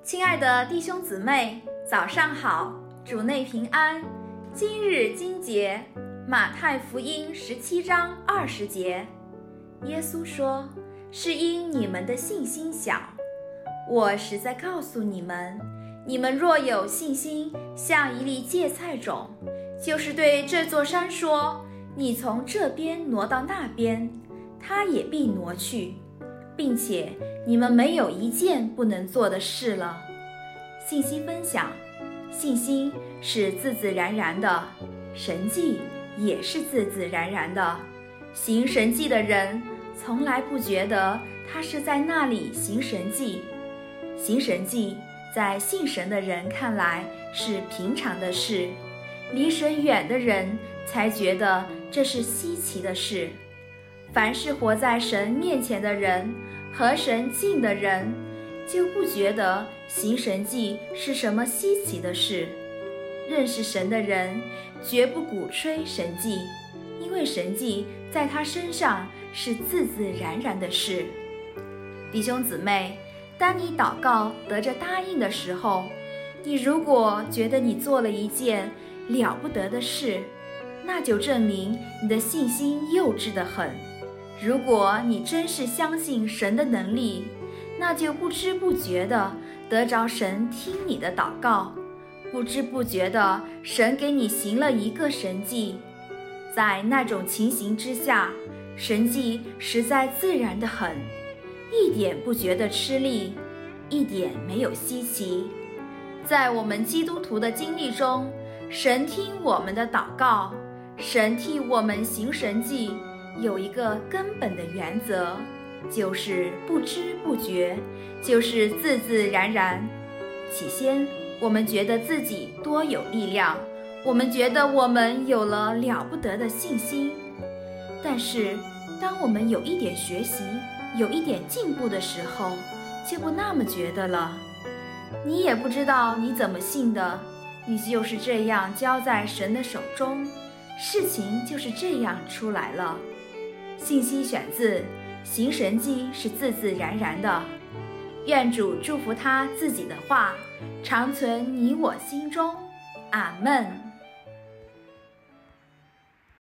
亲爱的弟兄姊妹，早上好，主内平安。今日经节，马太福音17章20节，耶稣说：是因你们的信心小。我实在告诉你们，你们若有信心，像一粒芥菜种，就是对这座山说，你从这边挪到那边，它也必挪去，并且你们没有一件不能做的事了。信息分享，信心是自自然然的，神迹也是自自然然的。行神迹的人从来不觉得他是在那里行神迹，行神迹在信神的人看来是平常的事，离神远的人才觉得这是稀奇的事。凡是活在神面前的人，和神近的人，就不觉得行神迹是什么稀奇的事。认识神的人绝不鼓吹神迹，因为神迹在他身上是自自然然的事。弟兄姊妹，当你祷告得着答应的时候，你如果觉得你做了一件了不得的事，那就证明你的信心幼稚得很。如果你真是相信神的能力，那就不知不觉地得着神听你的祷告，不知不觉地神给你行了一个神迹。在那种情形之下，神迹实在自然得很，一点不觉得吃力，一点没有稀奇。在我们基督徒的经历中，神听我们的祷告，神替我们行神迹，有一个根本的原则，就是不知不觉，就是自自然然。起先我们觉得自己多有力量，我们觉得我们有了了不得的信心，但是当我们有一点学习，有一点进步的时候，就不那么觉得了。你也不知道你怎么信的，你就是这样交在神的手中，事情就是这样出来了。信息选自行神迹是自自然然的。愿主祝福他自己的话常存你我心中，阿们。